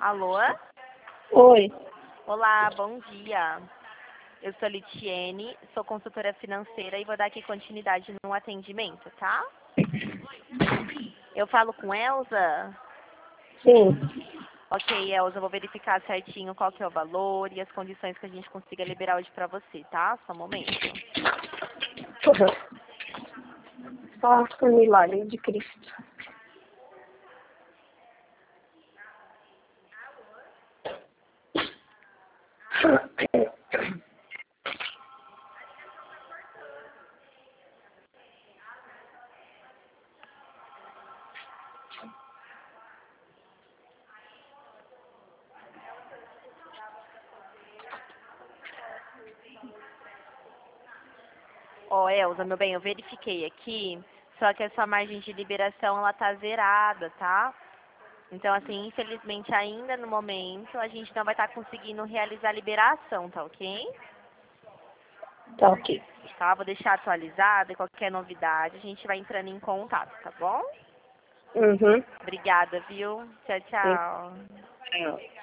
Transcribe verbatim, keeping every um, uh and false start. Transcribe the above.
Alô? Oi. Olá, bom dia. Eu sou Litiene, sou consultora financeira e vou dar aqui continuidade no atendimento, tá? Eu falo com Elza? Sim. Ok, Elza, eu vou verificar certinho qual que é o valor e as condições que a gente consiga liberar hoje pra você, tá? Só um momento. Só por milagre de Cristo. Ó, Elza, meu bem, eu verifiquei aqui, só que a sua margem de liberação, ela tá zerada, tá? Então, assim, infelizmente, ainda no momento, a gente não vai estar conseguindo realizar a liberação, tá ok? Tá ok. Tá? Vou deixar atualizado e qualquer novidade, a gente vai entrando em contato, tá bom? Uhum. Obrigada, viu? Tchau, tchau. Sim.